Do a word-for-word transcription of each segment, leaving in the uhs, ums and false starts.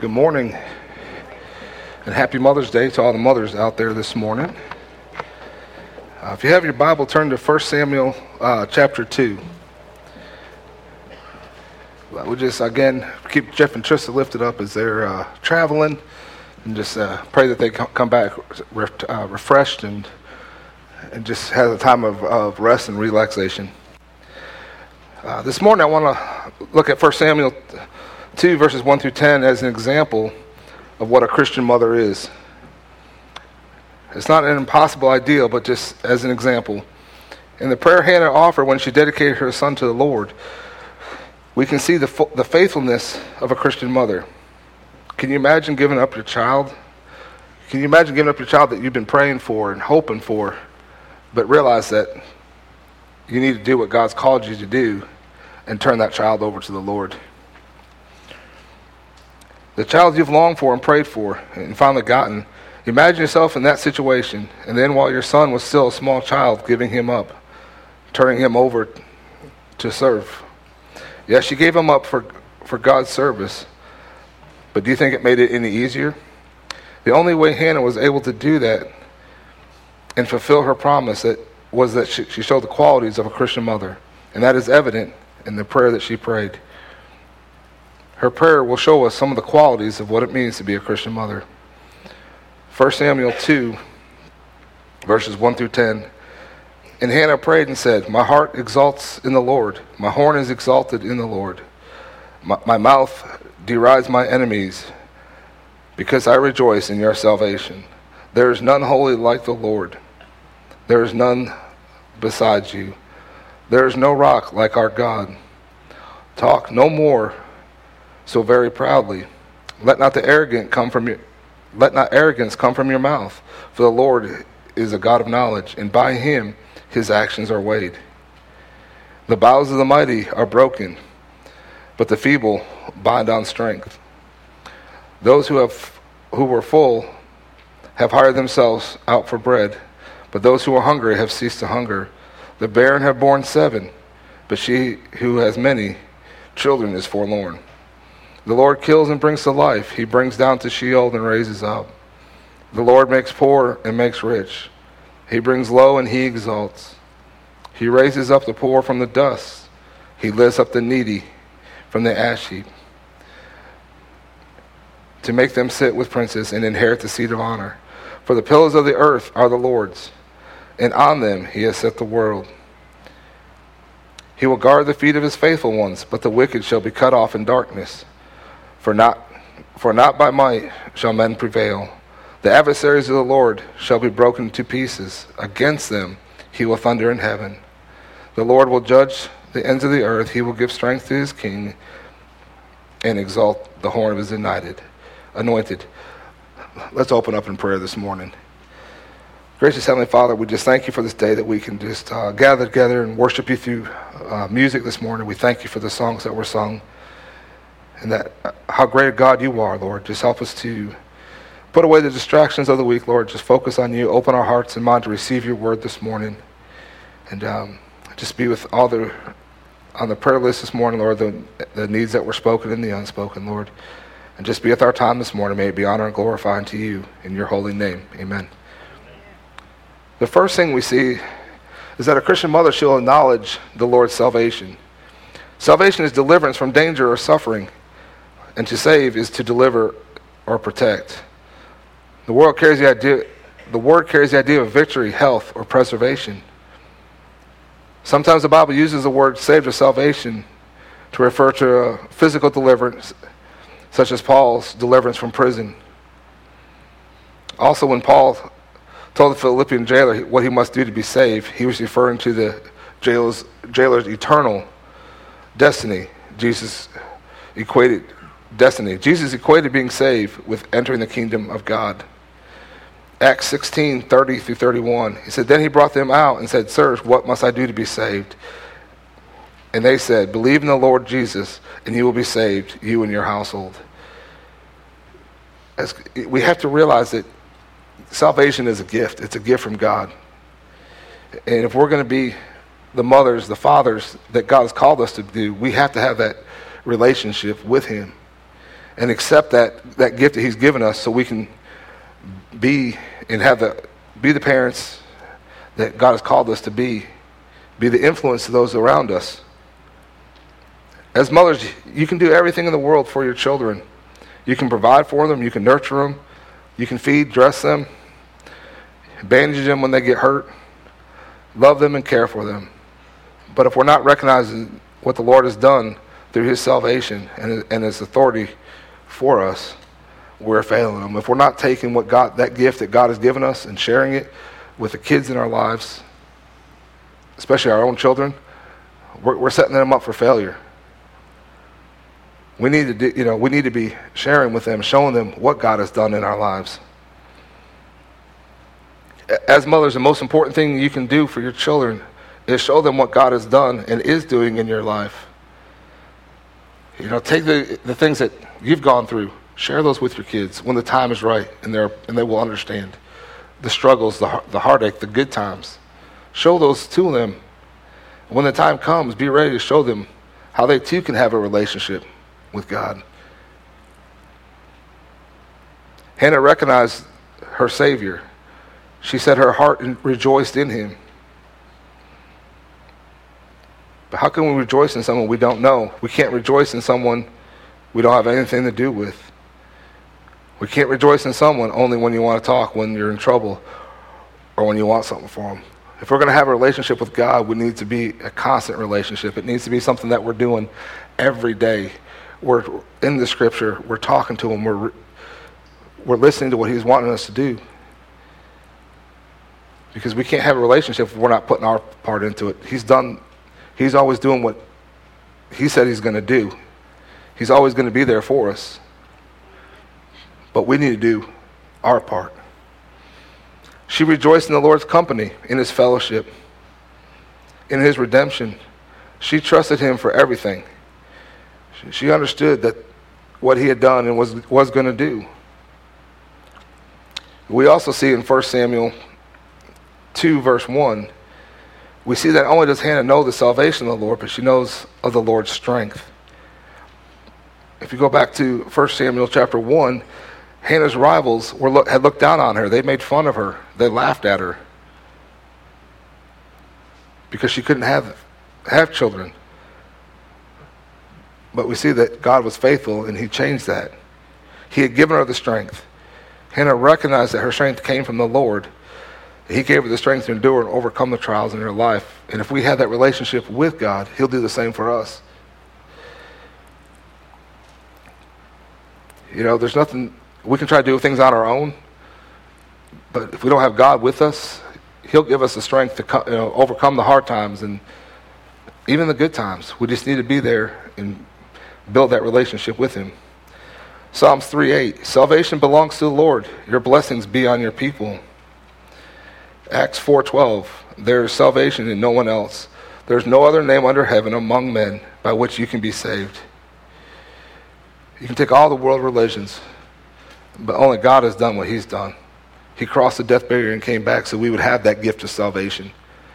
Good morning, and happy Mother's Day to all the mothers out there this morning. Uh, if you have your Bible, turn to First Samuel uh, chapter two. Uh, we just, again, keep Jeff and Trista lifted up as they're uh, traveling, and just uh, pray that they come back re- uh, refreshed and and just have a time of, of rest and relaxation. Uh, this morning I want to look at First Samuel two, verses one through ten as an example of what a Christian mother is. It's not an impossible ideal, but just as an example. In the prayer Hannah offered when she dedicated her son to the Lord, we can see the the faithfulness of a Christian mother. Can you imagine giving up your child? Can you imagine giving up your child that you've been praying for and hoping for, but realize that you need to do what God's called you to do and turn that child over to the Lord? The child you've longed for and prayed for and finally gotten, imagine yourself in that situation, and then while your son was still a small child, giving him up, turning him over to serve. Yes, she gave him up for, for God's service, but do you think it made it any easier? The only way Hannah was able to do that and fulfill her promise that was that she, she showed the qualities of a Christian mother, and that is evident in the prayer that she prayed. Her prayer will show us some of the qualities of what it means to be a Christian mother. First Samuel two, verses one through ten. And Hannah prayed and said, "My heart exalts in the Lord. My horn is exalted in the Lord. My, my mouth derides my enemies, because I rejoice in your salvation. There is none holy like the Lord. There is none besides you. There is no rock like our God. Talk no more so very proudly. Let not the arrogant come from your let not arrogance come from your mouth. For the Lord is a God of knowledge, and by him his actions are weighed. The bows of the mighty are broken, but the feeble bind on strength. Those who have who were full have hired themselves out for bread, but those who are hungry have ceased to hunger. The barren have borne seven, but she who has many children is forlorn. The Lord kills and brings to life. He brings down to Sheol and raises up. The Lord makes poor and makes rich. He brings low and he exalts. He raises up the poor from the dust. He lifts up the needy from the ash heap, to make them sit with princes and inherit the seat of honor. For the pillars of the earth are the Lord's, and on them he has set the world. He will guard the feet of his faithful ones, but the wicked shall be cut off in darkness. For not, for not by might shall men prevail. The adversaries of the Lord shall be broken to pieces. Against them he will thunder in heaven. The Lord will judge the ends of the earth. He will give strength to his king and exalt the horn of his anointed. Anointed. Let's open up in prayer this morning. Gracious Heavenly Father, we just thank you for this day that we can just uh, gather together and worship you through uh, music this morning. We thank you for the songs that were sung, and that uh, how great a God you are, Lord. Just help us to put away the distractions of the week, Lord. Just focus on you. Open our hearts and mind to receive your word this morning. And um, just be with all the, on the prayer list this morning, Lord, the, the needs that were spoken and the unspoken, Lord. And just be with our time this morning. May it be honor and glorifying to you in your holy name. Amen. The first thing we see is that a Christian mother shall acknowledge the Lord's salvation. Salvation is deliverance from danger or suffering, and to save is to deliver or protect. The world carries the idea, the word carries the idea of victory, health, or preservation. Sometimes the Bible uses the word saved or salvation to refer to a physical deliverance, such as Paul's deliverance from prison. Also, when Paul told the Philippian jailer what he must do to be saved, he was referring to the jailer's, jailer's eternal destiny. Jesus equated destiny. Jesus equated being saved with entering the kingdom of God. Acts sixteen, thirty through thirty-one. He said, "Then he brought them out and said, 'Sirs, what must I do to be saved?' And they said, 'Believe in the Lord Jesus, and you will be saved, you and your household.'" As we have to realize that salvation is a gift. It's a gift from God. And if we're going to be the mothers, the fathers that God has called us to do, we have to have that relationship with him. and accept that, that gift that he's given us so we can be and have the be the parents that God has called us to be, be the influence to those around us. As mothers, you can do everything in the world for your children. You can provide for them, you can nurture them, you can feed, dress them, bandage them when they get hurt, love them and care for them. But if we're not recognizing what the Lord has done through his salvation and, and his authority for us, we're failing them. If we're not taking what God, that gift that God has given us and sharing it with the kids in our lives, especially our own children, we're, we're setting them up for failure. We need to do, you know, we need to be sharing with them, showing them what God has done in our lives. As mothers, the most important thing you can do for your children is show them what God has done and is doing in your life. You know, take the, the things that you've gone through, share those with your kids when the time is right, and they're and they will understand the struggles, the the heartache, the good times. Show those to them. When the time comes, be ready to show them how they too can have a relationship with God. Hannah recognized her Savior. She said her heart rejoiced in him. But how can we rejoice in someone we don't know? We can't rejoice in someone we don't have anything to do with. We can't rejoice in someone only when you want to talk, when you're in trouble, or when you want something for them. If we're going to have a relationship with God, we need to be a constant relationship. It needs to be something that we're doing every day. We're in the Scripture. We're talking to him. We're we're listening to what he's wanting us to do. Because we can't have a relationship if we're not putting our part into it. He's done. He's always doing what he said he's going to do. He's always going to be there for us. But we need to do our part. She rejoiced in the Lord's company, in his fellowship, in his redemption. She trusted him for everything. She understood that what he had done and was, was going to do. We also see in First Samuel two, verse one, we see that not only does Hannah know the salvation of the Lord, but she knows of the Lord's strength. If you go back to First Samuel chapter one, Hannah's rivals were look, had looked down on her. They made fun of her. They laughed at her because she couldn't have, have children. But we see that God was faithful and he changed that. He had given her the strength. Hannah recognized that her strength came from the Lord. He gave her the strength to endure and overcome the trials in her life. And if we have that relationship with God, he'll do the same for us. You know, there's nothing, we can try to do things on our own, but if we don't have God with us, he'll give us the strength to co- you know, overcome the hard times and even the good times. We just need to be there and build that relationship with him. Psalms three eight, salvation belongs to the Lord. Your blessings be on your people. Acts four twelve, there is salvation in no one else. There is no other name under heaven among men by which you can be saved. You can take all the world religions, but only God has done what he's done. He crossed the death barrier and came back so we would have that gift of salvation.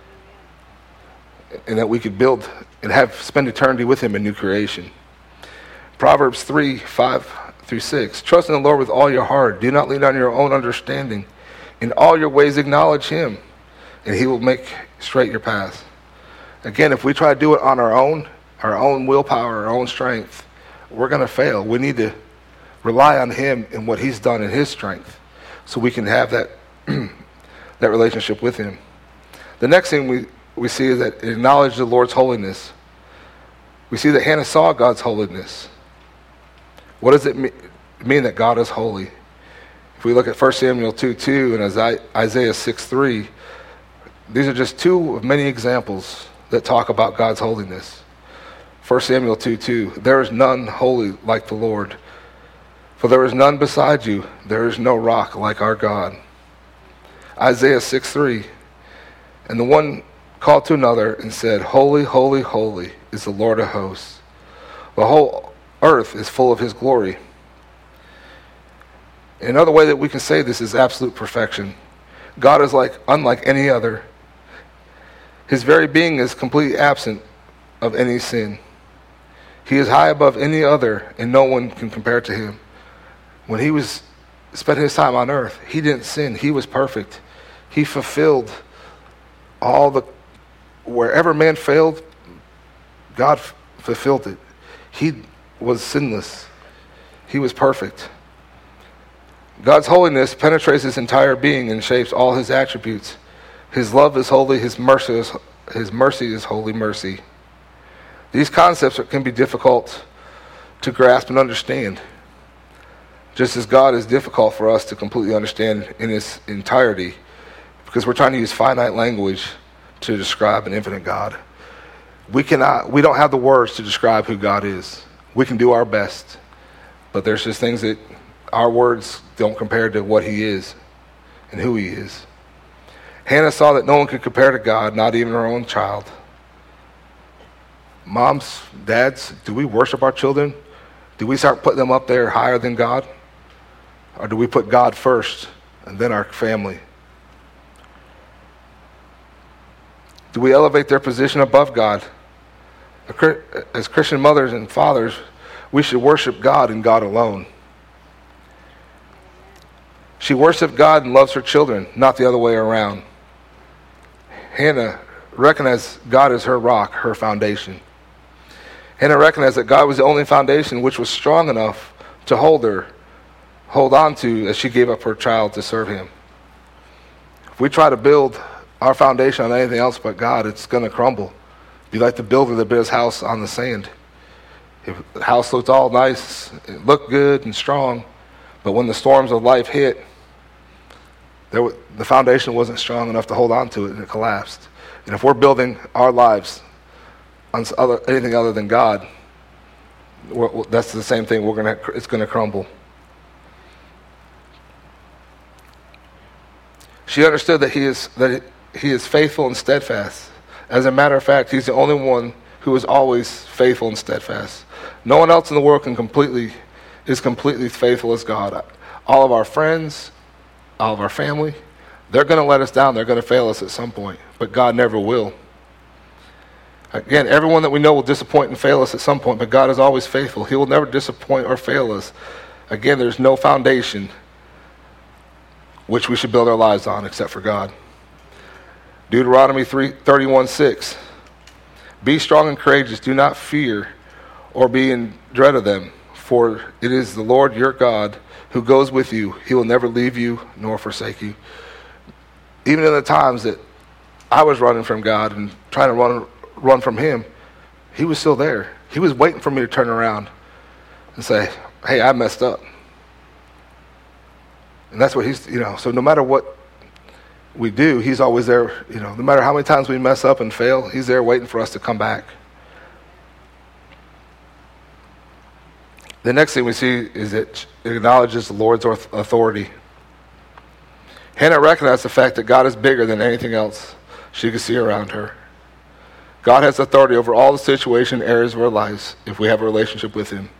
And that we could build and have spend eternity with him in new creation. Proverbs three five through six, trust in the Lord with all your heart. Do not lean on your own understanding. In all your ways acknowledge him, and he will make straight your paths. Again, if we try to do it on our own, our own willpower, our own strength, we're going to fail. We need to rely on him and what he's done in his strength so we can have that that relationship with him. The next thing we, we see is that acknowledge the Lord's holiness. We see that Hannah saw God's holiness. What does it mean, mean that God is holy? If we look at First Samuel two two and Isaiah six three, these are just two of many examples that talk about God's holiness. First Samuel two two, there is none holy like the Lord, for there is none beside you. There is no rock like our God. Isaiah six three, and the one called to another and said, holy, holy, holy is the Lord of hosts. The whole earth is full of his glory. Another way that we can say this is absolute perfection. God is like unlike any other. His very being is completely absent of any sin. He is high above any other, and no one can compare to him. When he was spent his time on earth, he didn't sin. He was perfect. He fulfilled all the, wherever man failed, God f- fulfilled it. He was sinless. He was perfect. God's holiness penetrates his entire being and shapes all his attributes. His love is holy. His mercy is, his mercy is holy mercy. These concepts can be difficult to grasp and understand, just as God is difficult for us to completely understand in its entirety, because we're trying to use finite language to describe an infinite God. We cannot, we don't have the words to describe who God is. We can do our best, but there's just things that our words don't compare to what he is and who he is. Hannah saw that no one could compare to God, not even her own child. Moms, dads, do we worship our children? Do we start putting them up there higher than God? Or do we put God first and then our family? Do we elevate their position above God? As Christian mothers and fathers, we should worship God and God alone. She worshiped God and loves her children, not the other way around. Hannah recognized God as her rock, her foundation. Hannah recognized that God was the only foundation which was strong enough to hold her, hold on to as she gave up her child to serve him. If we try to build our foundation on anything else but God, it's going to crumble. Be like the builder that built his house on the sand. If the house looked all nice, it looked good and strong, but when the storms of life hit, there w- the foundation wasn't strong enough to hold on to it, and it collapsed. And if we're building our lives on other, anything other than God, we're, that's the same thing. We're gonna, it's going to crumble. She understood that he is that he is faithful and steadfast. As a matter of fact, he's the only one who is always faithful and steadfast. No one else in the world can completely is completely faithful as God. All of our friends, all of our family, they're going to let us down. They're going to fail us at some point, but God never will. Again, everyone that we know will disappoint and fail us at some point, but God is always faithful. He will never disappoint or fail us. Again, there's no foundation which we should build our lives on except for God. Deuteronomy thirty-one six. Be strong and courageous. Do not fear or be in dread of them, for it is the Lord your God who goes with you. He will never leave you nor forsake you. Even in the times that I was running from God and trying to run run from him, he was still there. He was waiting for me to turn around and say, hey, I messed up. And that's what he's, you know, so no matter what we do, he's always there, you know, no matter how many times we mess up and fail, he's there waiting for us to come back. The next thing we see is that it acknowledges the Lord's authority. Hannah recognized the fact that God is bigger than anything else she could see around her. God has authority over all the situation areas of our lives if we have a relationship with him.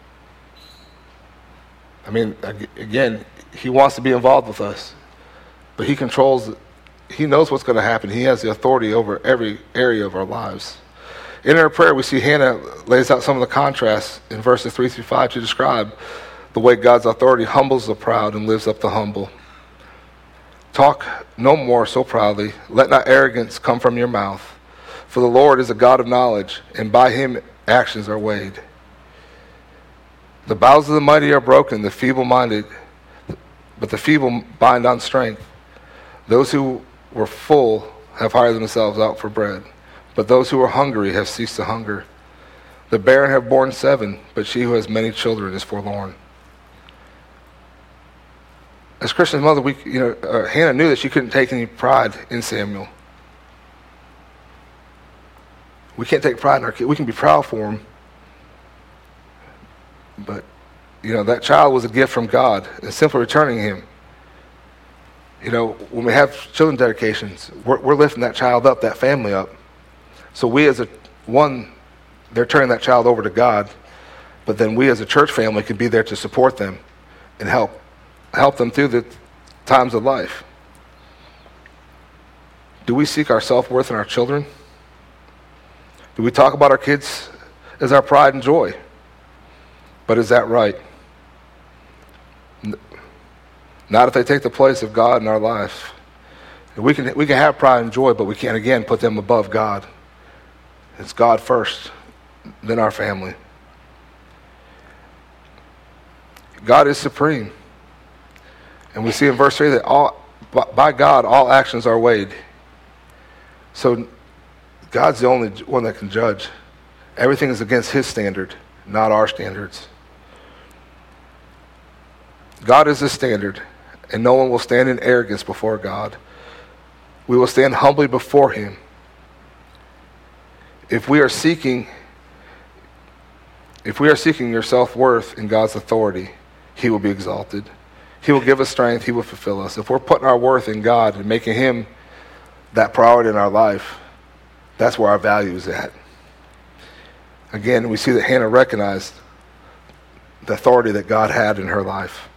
I mean, again, he wants to be involved with us, but he controls, he knows what's going to happen. He has the authority over every area of our lives. In her prayer, we see Hannah lays out some of the contrasts in verses three through five to describe the way God's authority humbles the proud and lifts up the humble. Talk no more so proudly. Let not arrogance come from your mouth. For the Lord is a God of knowledge, and by him actions are weighed. The bowels of the mighty are broken, the feeble-minded, but the feeble bind on strength. Those who were full have hired themselves out for bread, but those who are hungry have ceased to hunger. The barren have borne seven, but she who has many children is forlorn. As Christian mother, we, you know, uh, Hannah knew that she couldn't take any pride in Samuel. We can't take pride in our kid. We can be proud for him, but you know that child was a gift from God, and simply returning him. You know, when we have children dedications, we're, we're lifting that child up, that family up. So we as a one, they're turning that child over to God, but then we as a church family can be there to support them and help help them through the times of life. Do we seek our self-worth in our children? Do we talk about our kids is our pride and joy. But is that right? Not if they take the place of God in our life. We can we can have pride and joy, but we can't, again, put them above God. It's God first, then our family. God is supreme. And we see in verse three that all, by God, all actions are weighed. So God's the only one that can judge. Everything is against his standard, not our standards. God is the standard, and no one will stand in arrogance before God. We will stand humbly before him. If we are seeking, if we are seeking your self-worth in God's authority, he will be exalted. He will give us strength. He will fulfill us. If we're putting our worth in God and making him that priority in our life, that's where our value is at. Again, we see that Hannah recognized the authority that God had in her life.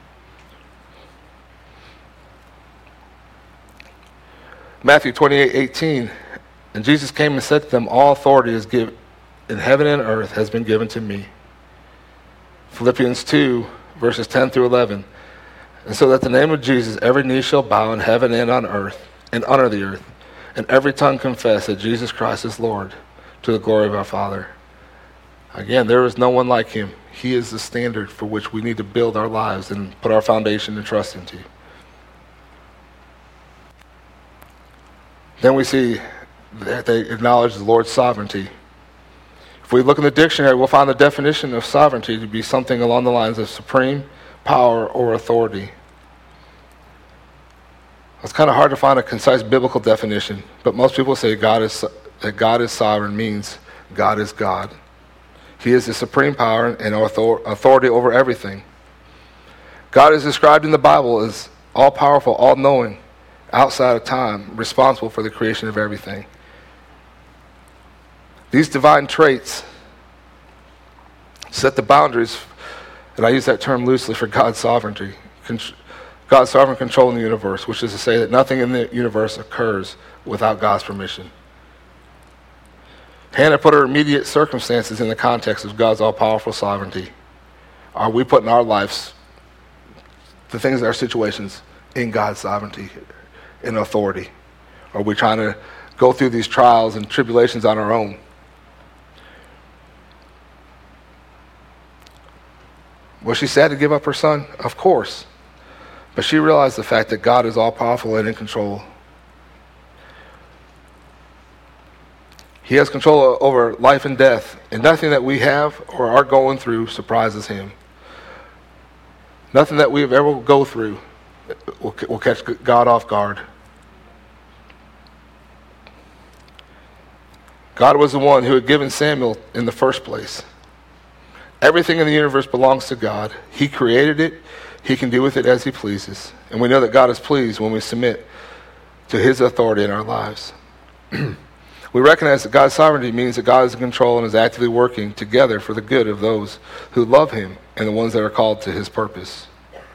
Matthew twenty-eight eighteen, and Jesus came and said to them, all authority is given in heaven and earth has been given to me. Philippians two, verses ten through eleven. And so that the name of Jesus, every knee shall bow in heaven and on earth, and under the earth, and every tongue confess that Jesus Christ is Lord, to the glory of our Father. Again, there is no one like him. He is the standard for which we need to build our lives and put our foundation and trust into. Then we see that they acknowledge the Lord's sovereignty. If we look in the dictionary, we'll find the definition of sovereignty to be something along the lines of supreme power or authority. It's kind of hard to find a concise biblical definition, but most people say God is that God is sovereign means God is God. He is the supreme power and authority over everything. God is described in the Bible as all-powerful, all-knowing, outside of time, responsible for the creation of everything. These divine traits set the boundaries, and I use that term loosely, for God's sovereignty. God's sovereign control in the universe, which is to say that nothing in the universe occurs without God's permission. Hannah put her immediate circumstances in the context of God's all-powerful sovereignty. Are we putting our lives, the things in our situations, in God's sovereignty and authority? Are we trying to go through these trials and tribulations on our own? Was she sad to give up her son? Of course. But she realized the fact that God is all-powerful and in control. He has control over life and death, and nothing that we have or are going through surprises him. Nothing that we have ever go through will, will catch God off guard. God was the one who had given Samuel in the first place. Everything in the universe belongs to God. He created it. He can do with it as he pleases. And we know that God is pleased when we submit to his authority in our lives. We recognize that God's sovereignty means that God is in control and is actively working together for the good of those who love him and the ones that are called to his purpose.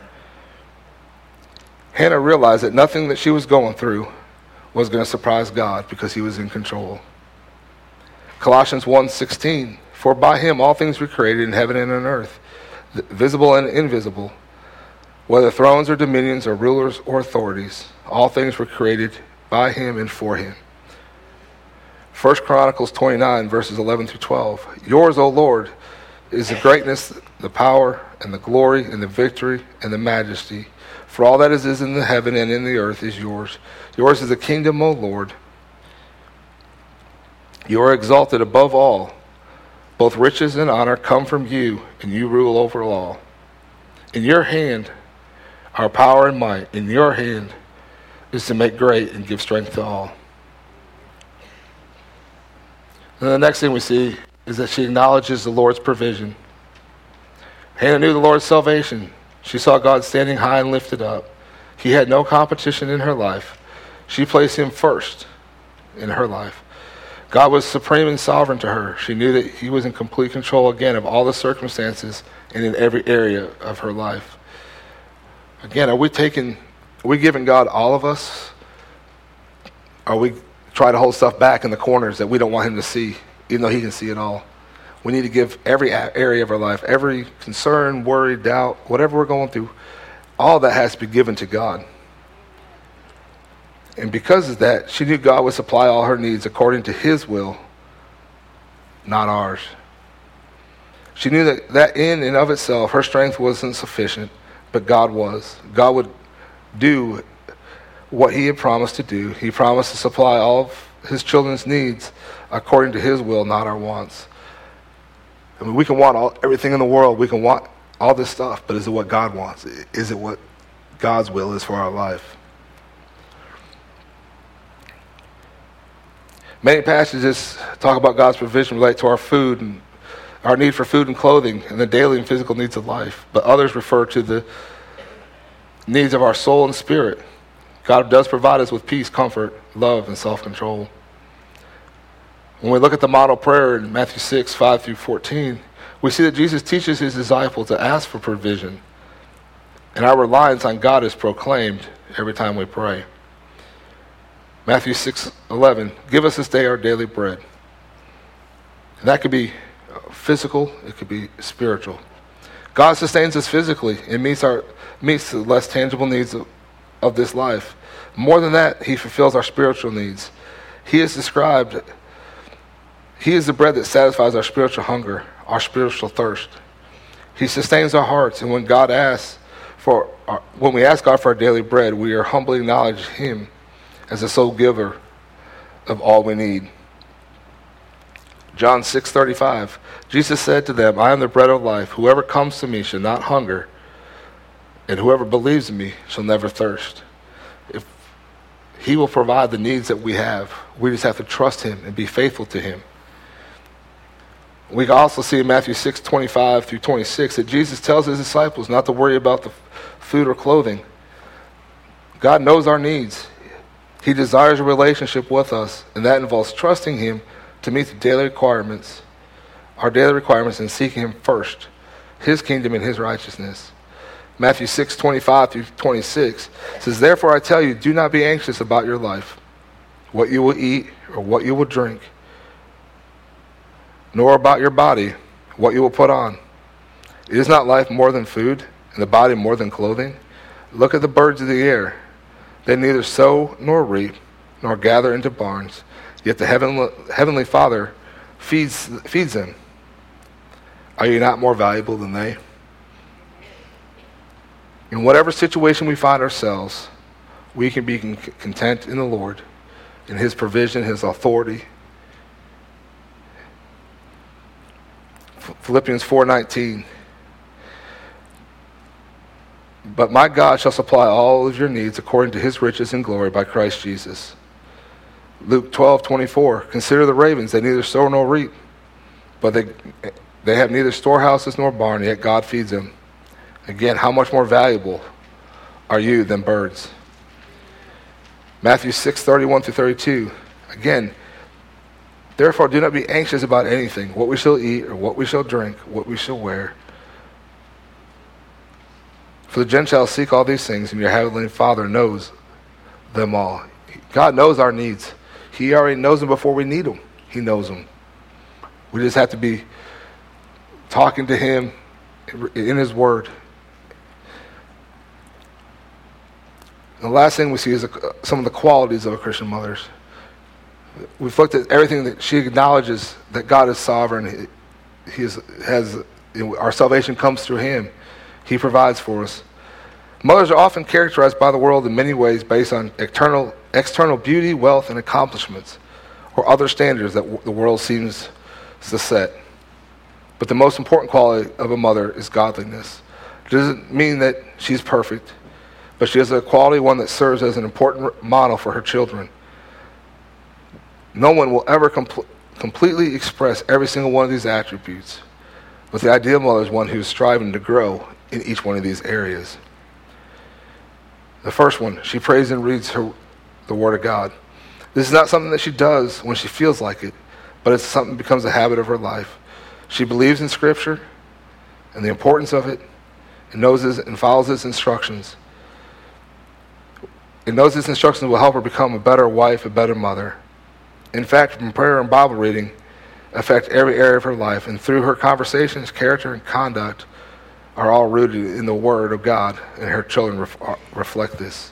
Hannah realized that nothing that she was going through was going to surprise God because he was in control. Colossians one sixteen, for by him all things were created in heaven and on earth, visible and invisible, whether thrones or dominions or rulers or authorities, all things were created by him and for him. First Chronicles twenty-nine, verses eleven through twelve. Yours, O Lord, is the greatness, the power, and the glory, and the victory, and the majesty. For all that is, is in the heaven and in the earth is yours. Yours is the kingdom, O Lord. You are exalted above all. Both riches and honor come from you, and you rule over all. In your hand are power and might. In your hand is to make great and give strength to all. And the next thing we see is that she acknowledges the Lord's provision. Hannah knew the Lord's salvation. She saw God standing high and lifted up. He had no competition in her life. She placed him first in her life. God was supreme and sovereign to her. She knew that he was in complete control, again, of all the circumstances and in every area of her life. Again, are we taking, are we giving God all of us? Are we trying to hold stuff back in the corners that we don't want him to see, even though he can see it all? We need to give every area of our life, every concern, worry, doubt, whatever we're going through, all that has to be given to God. And because of that, she knew God would supply all her needs according to his will, not ours. She knew that, that in and of itself, her strength wasn't sufficient, but God was. God would do what he had promised to do. He promised to supply all of his children's needs according to his will, not our wants. I mean, we can want all, everything in the world. We can want all this stuff, but is it what God wants? Is it what God's will is for our life? Many passages talk about God's provision relate to our food and our need for food and clothing and the daily and physical needs of life. But others refer to the needs of our soul and spirit. God does provide us with peace, comfort, love, and self-control. When we look at the model prayer in Matthew six, five through fourteen, we see that Jesus teaches his disciples to ask for provision. And our reliance on God is proclaimed every time we pray. Matthew six eleven, give us this day our daily bread. And that could be physical, it could be spiritual. God sustains us physically and meets our meets the less tangible needs of, of this life. More than that, he fulfills our spiritual needs. He is described, he is the bread that satisfies our spiritual hunger, our spiritual thirst. He sustains our hearts, and when God asks for our, when we ask God for our daily bread, we are humbly acknowledge him as the sole giver of all we need. John six thirty-five, Jesus said to them, I am the bread of life. Whoever comes to me shall not hunger, and whoever believes in me shall never thirst. If he will provide the needs that we have, we just have to trust him and be faithful to him. We can also see in Matthew six twenty-five through twenty-six that Jesus tells his disciples not to worry about the food or clothing. God knows our needs. He desires a relationship with us, and that involves trusting him to meet the daily requirements, our daily requirements, and seeking him first, his kingdom and his righteousness. Matthew six twenty-five through twenty-six says, therefore I tell you, do not be anxious about your life, what you will eat or what you will drink, nor about your body, what you will put on. Is not life more than food, and the body more than clothing? Look at the birds of the air. They neither sow nor reap, nor gather into barns, yet the heavenly, heavenly Father feeds, feeds them. Are you not more valuable than they? In whatever situation we find ourselves, we can be con- content in the Lord, in his provision, his authority. Philippians four nineteen. But my God shall supply all of your needs according to his riches and glory by Christ Jesus. Luke twelve twenty-four. Consider the ravens, they neither sow nor reap, but they they have neither storehouses nor barn, yet God feeds them. Again, how much more valuable are you than birds? Matthew six thirty-one through thirty-two. Again, therefore do not be anxious about anything, what we shall eat or what we shall drink, what we shall wear. For the Gentiles seek all these things, and your heavenly Father knows them all. God knows our needs. He already knows them before we need them. He knows them. We just have to be talking to him in his word. And the last thing we see is some of the qualities of a Christian mother. We've looked at everything that she acknowledges that God is sovereign. He, he is, has you know, our salvation comes through him. He provides for us. Mothers are often characterized by the world in many ways based on external, external beauty, wealth, and accomplishments, or other standards that w- the world seems to set. But the most important quality of a mother is godliness. It doesn't mean that she's perfect, but she has a quality, one that serves as an important model for her children. No one will ever compl- completely express every single one of these attributes, but the ideal mother is one who is striving to grow in each one of these areas. The first one, she prays and reads her the Word of God. This is not something that she does when she feels like it, but it's something that becomes a habit of her life. She believes in Scripture and the importance of it, and knows this and follows its instructions. And knows its instructions will help her become a better wife, a better mother. In fact, from prayer and Bible reading, affect every area of her life, and through her conversations, character, and conduct are all rooted in the Word of God, and her children ref- reflect this.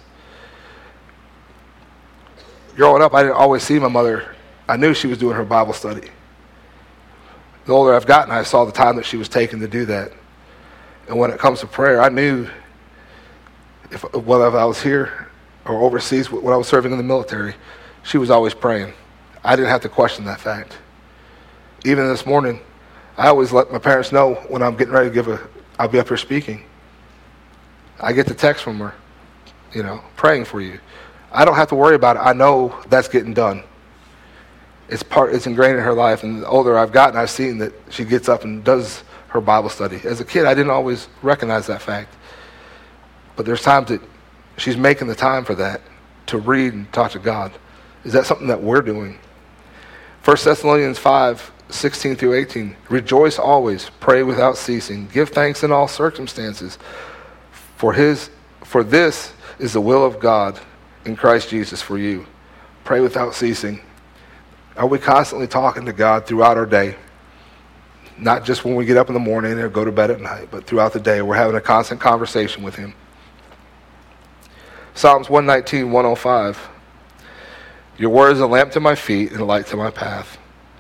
Growing up, I didn't always see my mother. I knew she was doing her Bible study. The older I've gotten, I saw the time that she was taking to do that. And when it comes to prayer, I knew if whether I was here or overseas when I was serving in the military, she was always praying. I didn't have to question that fact. Even this morning, I always let my parents know when I'm getting ready to give a, I'll be up here speaking. I get the text from her, you know, praying for you. I don't have to worry about it. I know that's getting done. It's part. It's ingrained in her life. And the older I've gotten, I've seen that she gets up and does her Bible study. As a kid, I didn't always recognize that fact. But there's times that she's making the time for that, to read and talk to God. Is that something that we're doing? First Thessalonians five, sixteen through eighteen. Rejoice always, pray without ceasing, give thanks in all circumstances. For his, for this is the will of God in Christ Jesus for you. Pray without ceasing. Are we constantly talking to God throughout our day? Not just when we get up in the morning or go to bed at night, but throughout the day. We're having a constant conversation with him. Psalms one nineteen, one oh five. Your word is a lamp to my feet and a light to my path.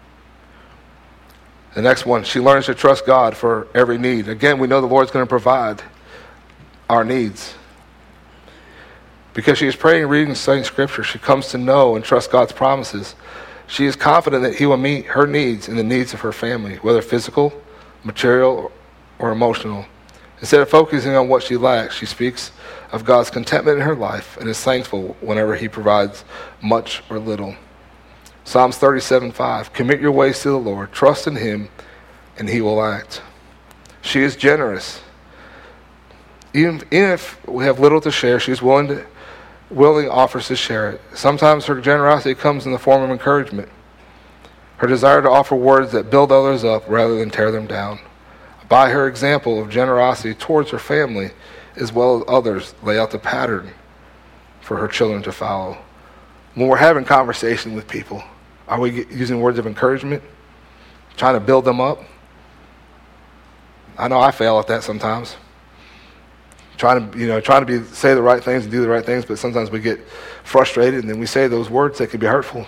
The next one, she learns to trust God for every need. Again, we know the Lord's going to provide our needs. Because she is praying, reading, and studying Scripture, she comes to know and trust God's promises. She is confident that he will meet her needs and the needs of her family, whether physical, material, or emotional. Instead of focusing on what she lacks, she speaks of God's contentment in her life and is thankful whenever he provides much or little. Psalms thirty-seven, five. Commit your ways to the Lord, trust in him, and he will act. She is generous. Even, even if we have little to share, she is willing to willing offers to share it. Sometimes her generosity comes in the form of encouragement. Her desire to offer words that build others up rather than tear them down. By her example of generosity towards her family, as well as others, lay out the pattern for her children to follow. When we're having conversation with people, are we using words of encouragement? Trying to build them up? I know I fail at that sometimes. Trying to, you know, trying to be say the right things and do the right things, but sometimes we get frustrated and then we say those words that can be hurtful.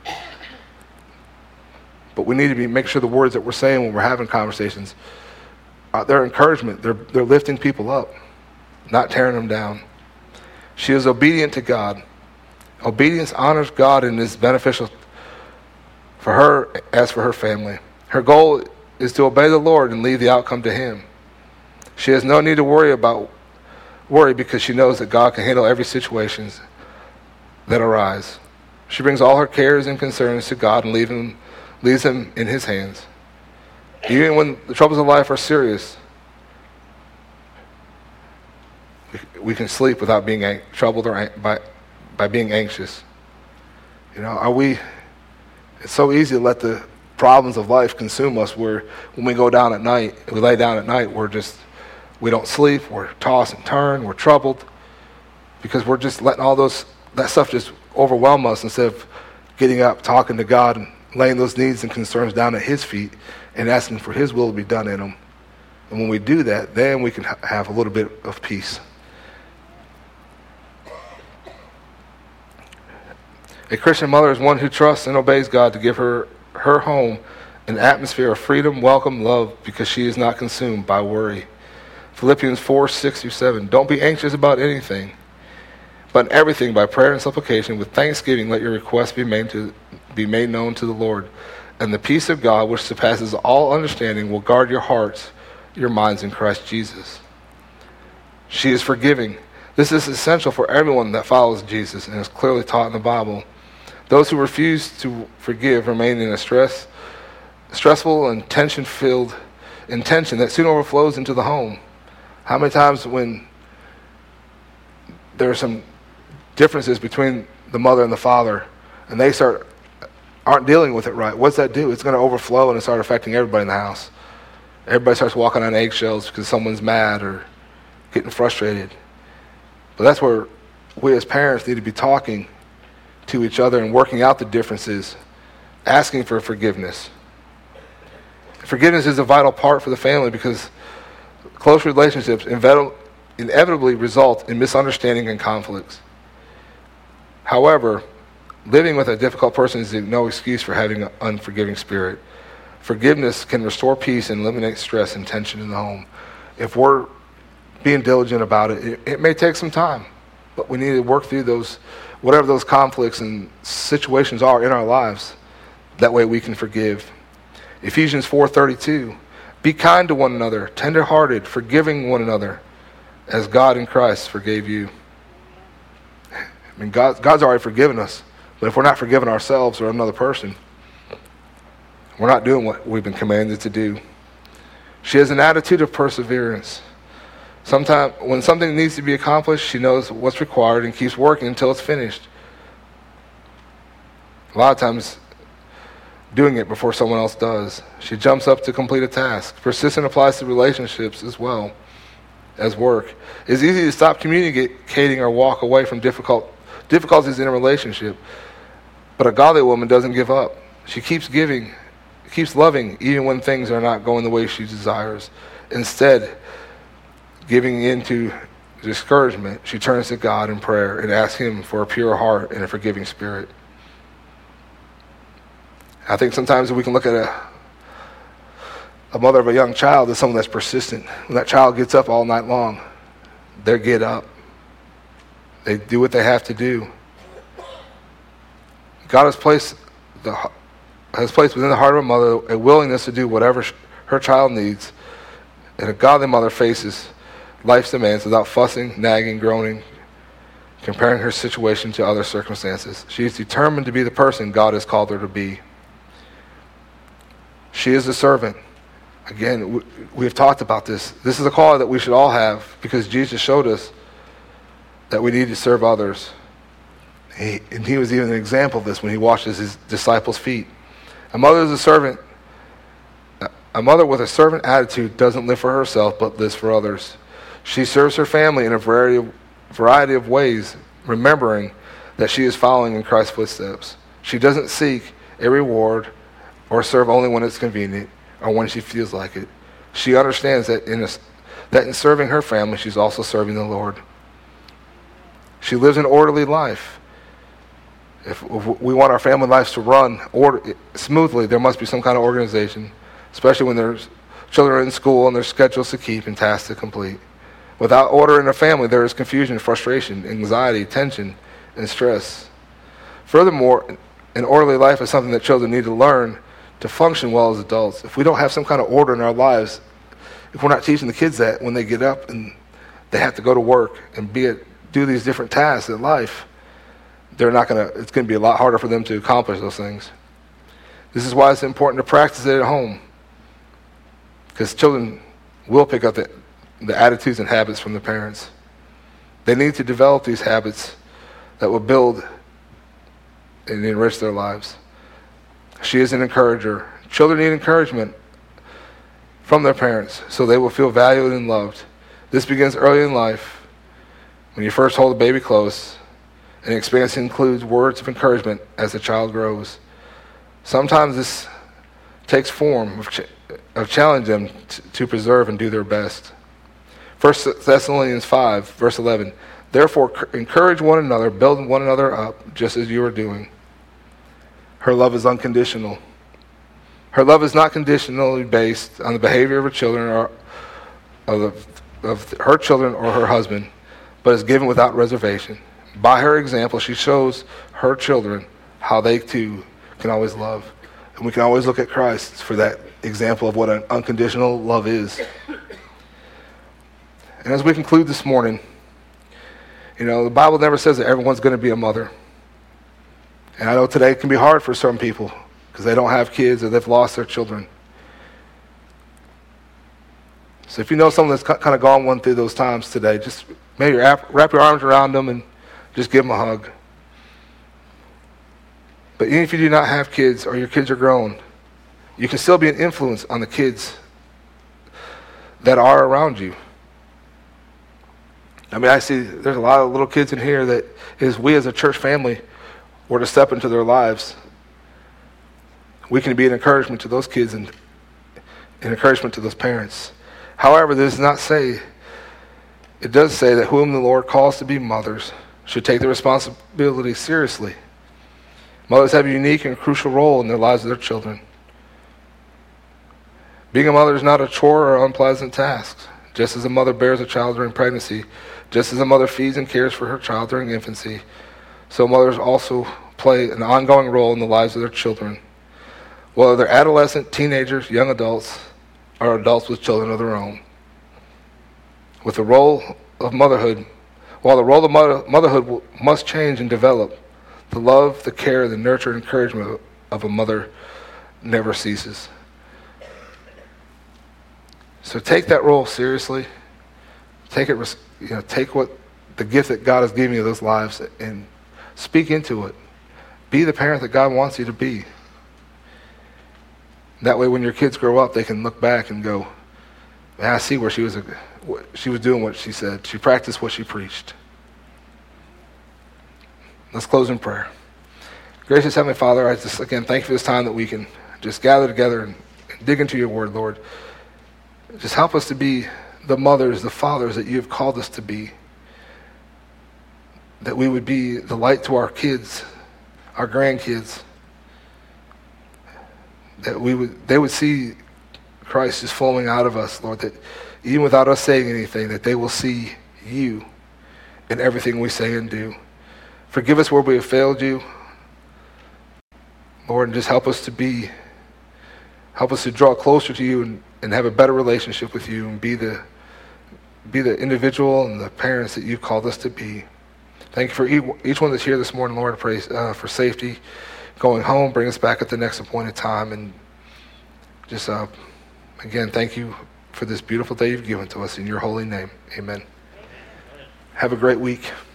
But we need to be make sure the words that we're saying when we're having conversations, uh, they're encouragement. They're they're lifting people up, not tearing them down. She is obedient to God. Obedience honors God and is beneficial for her as for her family. Her goal is to obey the Lord and leave the outcome to him. She has no need to worry about worry because she knows that God can handle every situation that arise. She brings all her cares and concerns to God and leave him, leaves them in his hands. Even when the troubles of life are serious, we, we can sleep without being ang- troubled or ang- by by being anxious. You know, are we? It's so easy to let the problems of life consume us. Where when we go down at night, we lay down at night, we're just we don't sleep. We're toss and turn. We're troubled because we're just letting all those that stuff just overwhelm us instead of getting up, talking to God, and laying those needs and concerns down at his feet and asking for his will to be done in them. And when we do that, then we can ha- have a little bit of peace. A Christian mother is one who trusts and obeys God to give her her home an atmosphere of freedom, welcome, love, because she is not consumed by worry. Philippians four, six through seven. Don't be anxious about anything, but in everything by prayer and supplication with thanksgiving let your requests be made to be made known to the Lord. And the peace of God, which surpasses all understanding, will guard your hearts, your minds in Christ Jesus. She is forgiving. This is essential for everyone that follows Jesus and is clearly taught in the Bible. Those who refuse to forgive remain in a stress, stressful and tension-filled intention that soon overflows into the home. How many times when there are some differences between the mother and the father, and they start aren't dealing with it right, what's that do? It's going to overflow and it start affecting everybody in the house. Everybody starts walking on eggshells because someone's mad or getting frustrated. But that's where we as parents need to be talking to each other and working out the differences, asking for forgiveness. Forgiveness is a vital part for the family because close relationships inevitably result in misunderstanding and conflicts. However, living with a difficult person is no excuse for having an unforgiving spirit. Forgiveness can restore peace and eliminate stress and tension in the home. If we're being diligent about it, it, it may take some time, but we need to work through those, whatever those conflicts and situations are in our lives. That way we can forgive. Ephesians four thirty-two, be kind to one another, tender-hearted, forgiving one another, as God in Christ forgave you. I mean, God, God's already forgiven us, but if we're not forgiving ourselves or another person, we're not doing what we've been commanded to do. She has an attitude of perseverance. Sometimes, when something needs to be accomplished, she knows what's required and keeps working until it's finished. A lot of times, doing it before someone else does. She jumps up to complete a task. Persistent applies to relationships as well as work. It's easy to stop communicating or walk away from difficult difficulties in a relationship, but a godly woman doesn't give up. She keeps giving, keeps loving, even when things are not going the way she desires. Instead, giving into discouragement, she turns to God in prayer and asks Him for a pure heart and a forgiving spirit. I think sometimes we can look at a, a mother of a young child as someone that's persistent. When that child gets up all night long, they get up. They do what they have to do. God has placed the has placed within the heart of a mother a willingness to do whatever her child needs, and a godly mother faces life's demands without fussing, nagging, groaning, comparing her situation to other circumstances. She is determined to be the person God has called her to be. She is a servant. Again, we have talked about this. This is a call that we should all have because Jesus showed us that we need to serve others. He, and he was even an example of this when he washes his disciples' feet. A mother is a servant. A mother with a servant attitude doesn't live for herself but lives for others. She serves her family in a variety of, variety of ways, remembering that she is following in Christ's footsteps. She doesn't seek a reward or serve only when it's convenient or when she feels like it. She understands that in, a, that in serving her family, she's also serving the Lord. She lives an orderly life. If, if we want our family lives to run order, smoothly, there must be some kind of organization, especially when there's children are in school and there's schedules to keep and tasks to complete. Without order in a family, there is confusion, frustration, anxiety, tension, and stress. Furthermore, an orderly life is something that children need to learn to function well as adults. If we don't have some kind of order in our lives, if we're not teaching the kids that when they get up and they have to go to work and be at, do these different tasks in life, they're not gonna. It's going to be a lot harder for them to accomplish those things. This is why it's important to practice it at home, because children will pick up the, the attitudes and habits from the parents. They need to develop these habits that will build and enrich their lives. She is an encourager. Children need encouragement from their parents so they will feel valued and loved. This begins early in life when you first hold a baby close, and experience includes words of encouragement as the child grows. Sometimes this takes form of, ch- of challenging them t- to preserve and do their best. First Thessalonians five, verse eleven, therefore c- encourage one another, build one another up, just as you are doing. Her love is unconditional. Her love is not conditionally based on the behavior of her children or of, the, of her children or her husband, but is given without reservation. By her example, she shows her children how they too can always love. And we can always look at Christ for that example of what an unconditional love is. And as we conclude this morning, you know, the Bible never says that everyone's going to be a mother. And I know today it can be hard for some people because they don't have kids or they've lost their children. So if you know someone that's kind of gone one through those times today, just maybe wrap, wrap your arms around them and just give them a hug. But even if you do not have kids or your kids are grown, you can still be an influence on the kids that are around you. I mean, I see there's a lot of little kids in here that is we as a church family were to step into their lives. We can be an encouragement to those kids and and encouragement to those parents. However, this does not say, it does say that whom the Lord calls to be mothers should take the responsibility seriously. Mothers have a unique and crucial role in the lives of their children. Being a mother is not a chore or unpleasant task. Just as a mother bears a child during pregnancy, just as a mother feeds and cares for her child during infancy, so mothers also play an ongoing role in the lives of their children, whether they're adolescent, teenagers, young adults, or adults with children of their own. With the role of motherhood, while the role of mother, motherhood must change and develop, the love, the care, the nurture, and encouragement of a mother never ceases. So take that role seriously. Take it, you know, take what the gift that God has given you those lives and speak into it. Be the parent that God wants you to be. That way, when your kids grow up, they can look back and go, "Man, I see where she was. A, she was doing what she said. She practiced what she preached." Let's close in prayer. Gracious Heavenly Father, I just again thank you for this time that we can just gather together and, and dig into your word, Lord. Just help us to be the mothers, the fathers that you have called us to be. That we would be the light to our kids, our grandkids. That we would, they would see Christ just flowing out of us, Lord. That even without us saying anything, that they will see you in everything we say and do. Forgive us where we have failed you, Lord, and just help us to be, help us to draw closer to you and, and have a better relationship with you and be the, be the individual and the parents that you've called us to be. Thank you for each one that's here this morning, Lord. I pray uh, for safety going home. Bring us back at the next appointed time. And just, uh, again, thank you for this beautiful day you've given to us. In your holy name, amen. Have a great week.